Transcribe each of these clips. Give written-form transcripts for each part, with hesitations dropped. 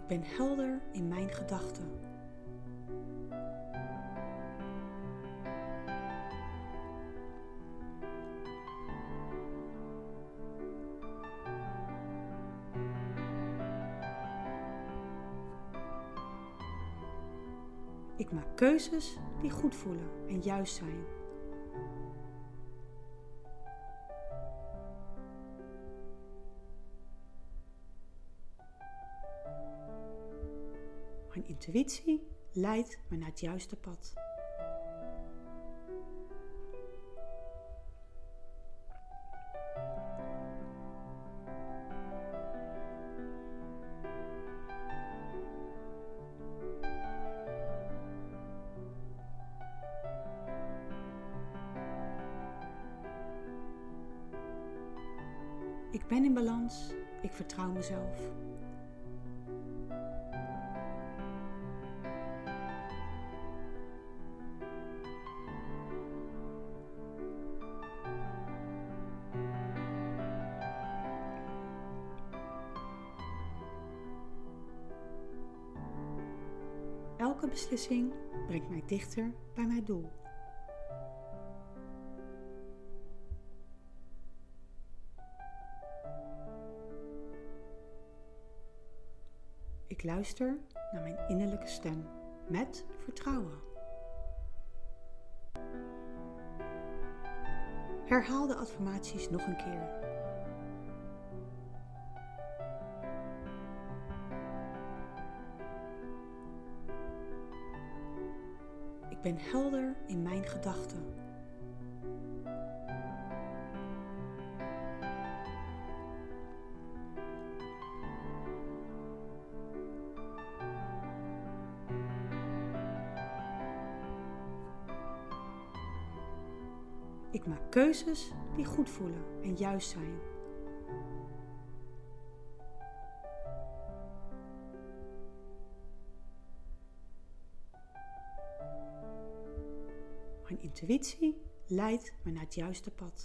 ben helder in mijn gedachten. Ik maak keuzes die goed voelen en juist zijn. Mijn intuïtie leidt me naar het juiste pad. Ik ben in balans, ik vertrouw mezelf. Elke beslissing brengt mij dichter bij mijn doel. Ik luister naar mijn innerlijke stem met vertrouwen. Herhaal de affirmaties nog een keer. Ik ben helder in mijn gedachten. Ik maak keuzes die goed voelen en juist zijn. Mijn intuïtie leidt me naar het juiste pad.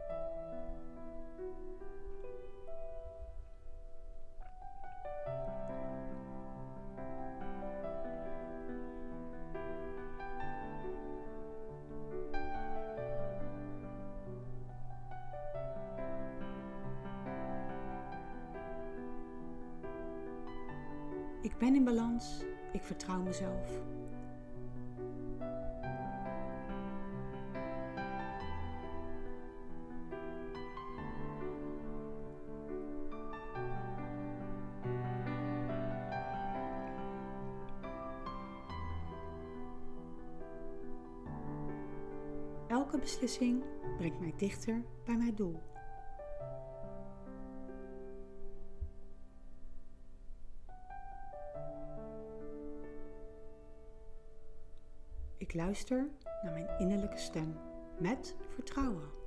Ik ben in balans, ik vertrouw mezelf. Elke beslissing brengt mij dichter bij mijn doel. Ik luister naar mijn innerlijke stem met vertrouwen.